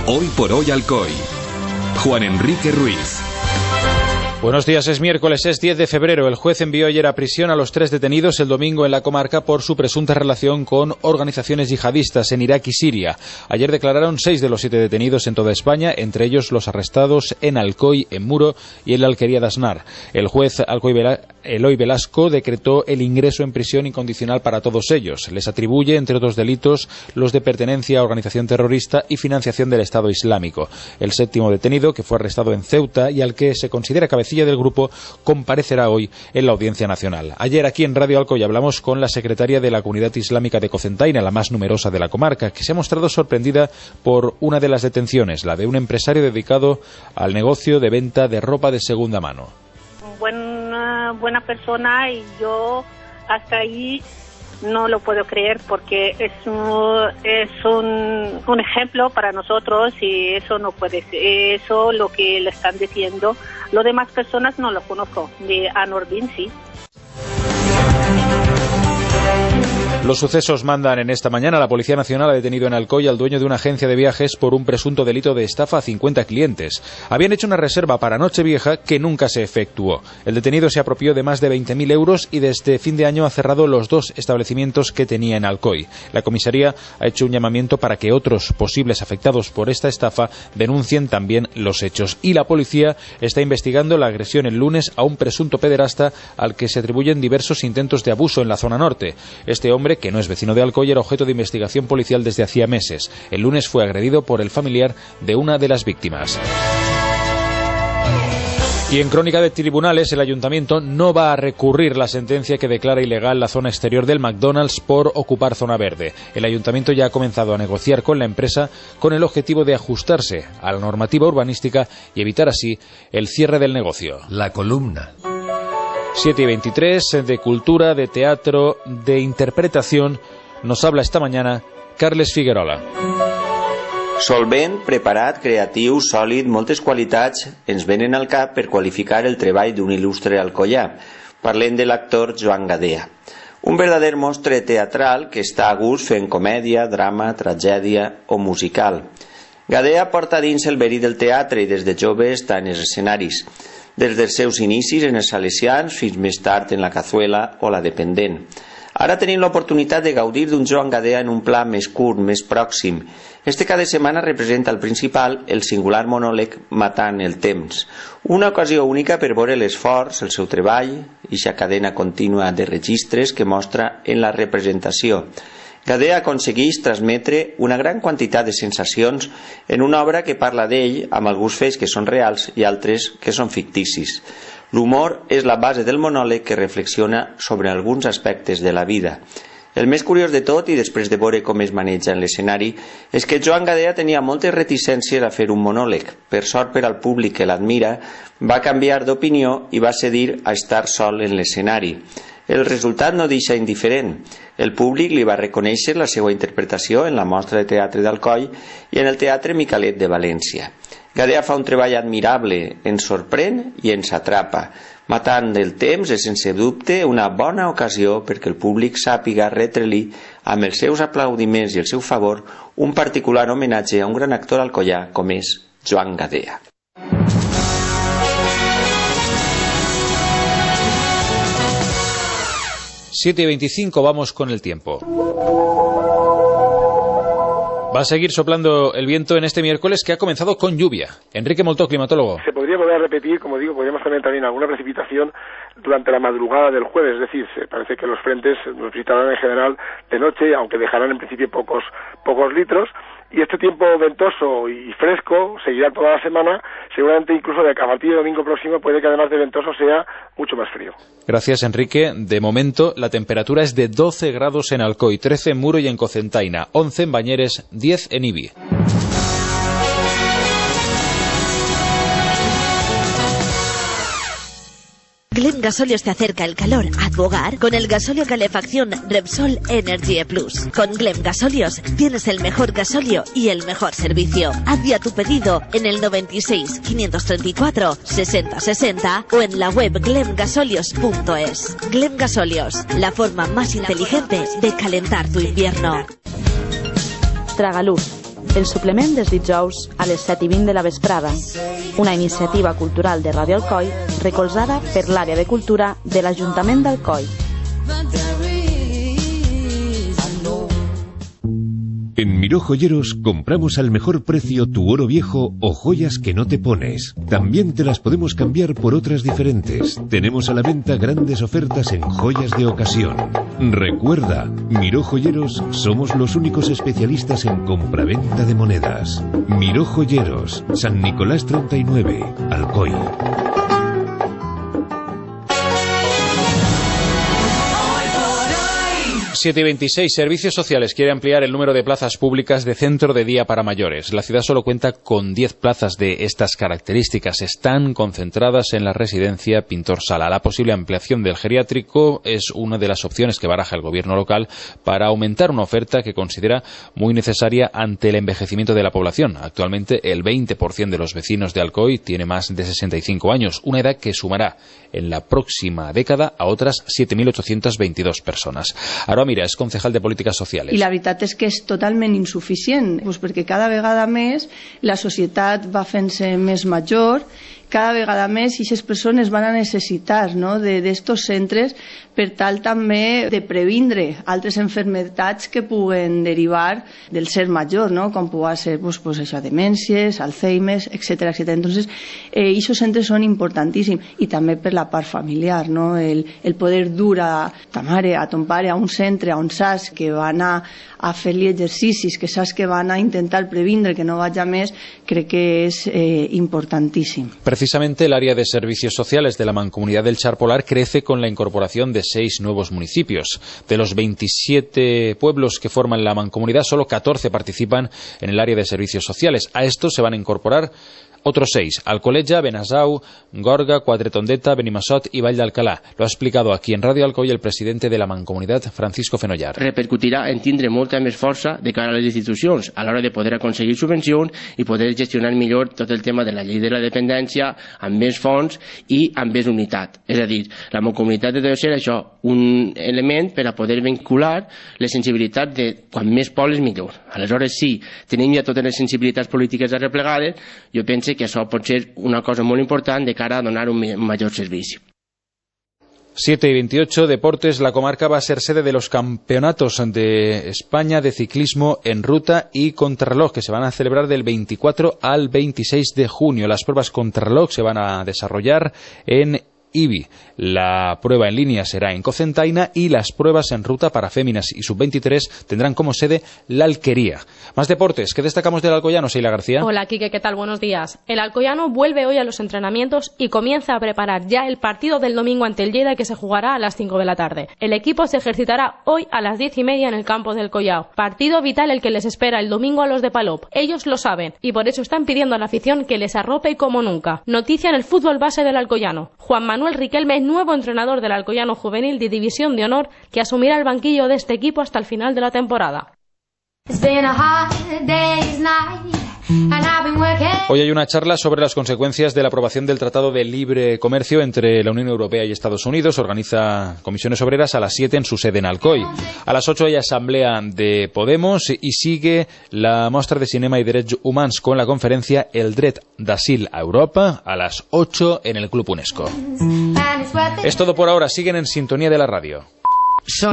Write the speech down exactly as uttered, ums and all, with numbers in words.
Hoy por hoy Alcoy. Juan Enrique Ruiz. Buenos días, es miércoles, es diez de febrero. El juez envió ayer a prisión a los tres detenidos el domingo en la comarca por su presunta relación con organizaciones yihadistas en Irak y Siria. Ayer declararon seis de los siete detenidos en toda España, entre ellos los arrestados en Alcoy, en Muro y en la Alquería de Aznar. El juez Alcoy Vela- Eloy Velasco decretó el ingreso en prisión incondicional para todos ellos. Les atribuye, entre otros delitos, los de pertenencia a organización terrorista y financiación del Estado Islámico. El séptimo detenido, que fue arrestado en Ceuta y al que se considera cabecilla del grupo, comparecerá hoy en la Audiencia Nacional. Ayer aquí en Radio Alcoy hablamos con la secretaria de la Comunidad Islámica de Cocentaina, la más numerosa de la comarca, que se ha mostrado sorprendida por una de las detenciones, la de un empresario dedicado al negocio de venta de ropa de segunda mano. Buena, buena persona, y yo hasta ahí no lo puedo creer, porque es un, es un, un ejemplo para nosotros, y eso no puede ser, eso lo que le están diciendo. Lo demás personas no lo conozco, de Anordin sí. Los sucesos mandan en esta mañana. La Policía Nacional ha detenido en Alcoy al dueño de una agencia de viajes por un presunto delito de estafa a cincuenta clientes. Habían hecho una reserva para Nochevieja que nunca se efectuó. El detenido se apropió de más de veinte mil euros y desde fin de año ha cerrado los dos establecimientos que tenía en Alcoy. La comisaría ha hecho un llamamiento para que otros posibles afectados por esta estafa denuncien también los hechos. Y la policía está investigando la agresión el lunes a un presunto pederasta al que se atribuyen diversos intentos de abuso en la zona norte. Este hombre, que no es vecino de Alcoy, era objeto de investigación policial desde hacía meses. El lunes fue agredido por el familiar de una de las víctimas. Y en crónica de tribunales, el ayuntamiento no va a recurrir la sentencia que declara ilegal la zona exterior del McDonald's por ocupar zona verde. El ayuntamiento ya ha comenzado a negociar con la empresa con el objetivo de ajustarse a la normativa urbanística y evitar así el cierre del negocio. La columna. siete y veintitrés, de cultura, de teatro, de interpretación, nos habla esta mañana Carles Figuerola. Solvent, preparat, creatiu, sòlid, moltes qualitats ens venen al cap per qualificar el treball d'un il·lustre alcoià. Parlem de l'actor Joan Gadea. Un verdader monstre teatral que està a gust fent comèdia, drama, tragèdia o musical. Gadea porta dins el verí del teatre i des de jove està en els escenaris, des dels seus inicis en els Salesians fins més tard en la Cazuela o la Dependent. Ara tenim l'oportunitat de gaudir d'un Joan Gadea en un pla més curt, més pròxim. Este cada setmana representa el principal, el singular monòleg Matant el temps. Una ocasió única per veure l'esforç, el seu treball i la cadena contínua de registres que mostra en la representació. Gadea aconsegueix transmetre una gran quantitat de sensacions en una obra que parla d'ell amb alguns fets que són reals i altres que són ficticis. L'humor és la base del monòleg que reflexiona sobre alguns aspectes de la vida. El més curiós de tot, i després de veure com es maneja en l'escenari, és que Joan Gadea tenia moltes reticències a fer un monòleg. Per sort per al públic que l'admira, va canviar d'opinió i va cedir a estar sol en l'escenari. El resultat no deixa indiferent. El públic li va reconèixer la seva interpretació en la mostra de teatre d'Alcoi i en el Teatre Micalet de València. Gadea fa un treball admirable, ens sorprèn i ens atrapa. Matant el temps és sense dubte una bona ocasió perquè el públic sàpiga retre-li amb els seus aplaudiments i el seu favor un particular homenatge a un gran actor alcoià com és Joan Gadea. siete y veinticinco, vamos con el tiempo. Va a seguir soplando el viento en este miércoles que ha comenzado con lluvia. Enrique Moltó, climatólogo. Se podría volver a repetir, como digo, podríamos tener también alguna precipitación durante la madrugada del jueves, es decir, se parece que los frentes nos visitarán en general de noche, aunque dejarán en principio pocos, pocos litros. Y este tiempo ventoso y fresco seguirá toda la semana, seguramente incluso de a partir del domingo próximo puede que además de ventoso sea mucho más frío. Gracias, Enrique. De momento la temperatura es de doce grados en Alcoy, trece en Muro y en Cocentaina, once en Bañeres, diez en Ibi. Glen Gasolios te acerca el calor a tu hogar con el gasóleo calefacción Repsol Energy Plus. Con Glen Gasolios tienes el mejor gasóleo y el mejor servicio. Haz ya tu pedido en el noventa y seis, quinientos treinta y cuatro, sesenta sesenta o en la web glen gasolios punto es. Glen Gasolios, la forma más inteligente de calentar tu invierno. Tragaluz, El suplement dels dijous a les set i vint de la vesprada, una iniciativa cultural de Ràdio Alcoi recolzada per l'àrea de cultura de l'Ajuntament d'Alcoi. En Miró Joyeros compramos al mejor precio tu oro viejo o joyas que no te pones. También te las podemos cambiar por otras diferentes. Tenemos a la venta grandes ofertas en joyas de ocasión. Recuerda, Miró Joyeros somos los únicos especialistas en compraventa de monedas. Miró Joyeros, San Nicolás treinta y nueve, Alcoy. siete y veintiséis. Servicios Sociales quiere ampliar el número de plazas públicas de centro de día para mayores. La ciudad solo cuenta con diez plazas de estas características. Están concentradas en la residencia Pintor Sala. La posible ampliación del geriátrico es una de las opciones que baraja el gobierno local para aumentar una oferta que considera muy necesaria ante el envejecimiento de la población. Actualmente el veinte por ciento de los vecinos de Alcoy tiene más de sesenta y cinco años, una edad que sumará en la próxima década a otras siete mil ochocientas veintidós personas. Ahora Mira, és concejal de Polítiques Sociales. I la veritat és que és totalment insuficient, doncs perquè cada vegada més la societat va fent-se més major, cada vegada més aquestes persones van a necessitar, no, d'estos centres per tal també de previndre altres enfermedats que puguen derivar del ser major, no, com pugui ser pues, pues això, demències, Alzheimer, etcètera, etcètera. Entonces, eh, aquests centres són importantíssims i també per la part familiar, no, el, el poder dur a ta mare, a ton pare, a un centre on saps que van a, a fer-li exercicis, que saps que van a intentar previndre que no vagi més, crec que és eh, importantíssim. Precisamente el área de servicios sociales de la Mancomunidad del Char Polar crece con la incorporación de seis nuevos municipios. De los veintisiete pueblos que forman la Mancomunidad, solo catorce participan en el área de servicios sociales. A estos se van a incorporar otros seis: Alcoleja, Benasau, Gorga, Quatretondeta, Benimassot y Vall d'Alcalá. Lo ha explicado aquí en Radio Alcoy el presidente de la Mancomunidad, Francisco Fenollar. Repercutirà en tindre molta més força de cara a les institucions a l'hora de poder aconseguir subvencions i poder gestionar millor tot el tema de la llei de la dependència amb més fons i amb més unitat. És a dir, la Mancomunitat ha de ser això, un element per a poder vincular les sensibilitats de quan més pobles millor. Aleshores, sí, tenim ja totes les sensibilitats polítiques arreplegades, jo penso que això pot ser una cosa molt important de cara a donar un mayor servicio. siete y veintiocho, deportes. La comarca va a ser sede de los campeonatos de España de ciclismo en ruta y contrarreloj, que se van a celebrar del veinticuatro al veintiséis de junio. Las pruebas contrarreloj se van a desarrollar en Ibi. La prueba en línea será en Cocentaina y las pruebas en ruta para féminas y sub veintitrés tendrán como sede la Alquería. Más deportes. ¿Qué destacamos del Alcoyano, Sheila García? Hola, Quique, ¿qué tal? Buenos días. El Alcoyano vuelve hoy a los entrenamientos y comienza a preparar ya el partido del domingo ante el Lleida, que se jugará a las cinco de la tarde. El equipo se ejercitará hoy a las diez y media en el campo del Collao. Partido vital el que les espera el domingo a los de Palop. Ellos lo saben y por eso están pidiendo a la afición que les arrope como nunca. Noticia en el fútbol base del Alcoyano. Juan Manuel Riquelme, nuevo entrenador del Alcoyano Juvenil de División de Honor, que asumirá el banquillo de este equipo hasta el final de la temporada. Hoy hay una charla sobre las consecuencias de la aprobación del Tratado de Libre Comercio entre la Unión Europea y Estados Unidos. Organiza Comisiones Obreras a las siete en su sede en Alcoy. A las ocho hay asamblea de Podemos y sigue la mostra de cinema y derechos humanos con la conferencia El dret d'asil a Europa a las ocho en el Club UNESCO. Es todo por ahora. Siguen en sintonía de la radio.